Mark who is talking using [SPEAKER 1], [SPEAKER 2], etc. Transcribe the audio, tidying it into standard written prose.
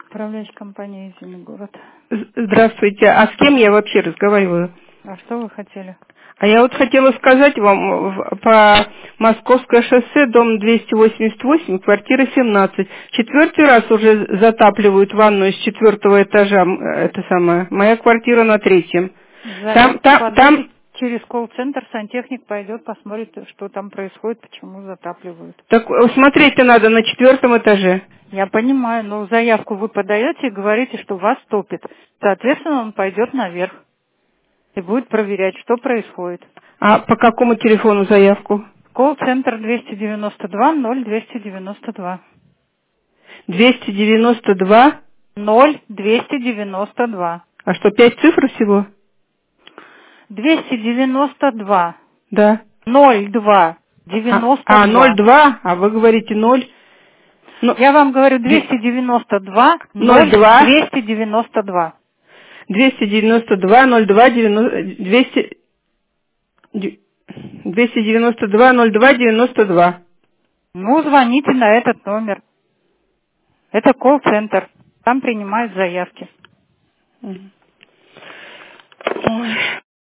[SPEAKER 1] Управляющая компания «Единый город».
[SPEAKER 2] Здравствуйте. А с кем я вообще разговариваю?
[SPEAKER 1] А что вы хотели?
[SPEAKER 2] А я вот хотела сказать вам, по Московское шоссе, дом 288, квартира 17. Четвертый раз уже затапливают ванную с 4-го этажа, это самое. Моя квартира на 3-м.
[SPEAKER 1] Заявку подайте через колл-центр, сантехник пойдет, посмотрит, что там происходит, почему затапливают.
[SPEAKER 2] Так смотреть-то надо на 4-м этаже.
[SPEAKER 1] Я понимаю, но заявку вы подаете и говорите, что вас топит. Соответственно, он пойдет наверх и будет проверять, что происходит.
[SPEAKER 2] А по какому телефону заявку?
[SPEAKER 1] Колл-центр 292-0292.
[SPEAKER 2] 292?
[SPEAKER 1] 0292.
[SPEAKER 2] А что, 5 цифр всего?
[SPEAKER 1] 292.
[SPEAKER 2] Да.
[SPEAKER 1] 02. 92.
[SPEAKER 2] 02, а вы говорите 0. Ну,
[SPEAKER 1] Я вам говорю 292
[SPEAKER 2] 02.
[SPEAKER 1] 292.
[SPEAKER 2] 292 02 200 292 02 92.
[SPEAKER 1] Ну, звоните на этот номер. Это колл-центр. Там принимают заявки.
[SPEAKER 2] Ой.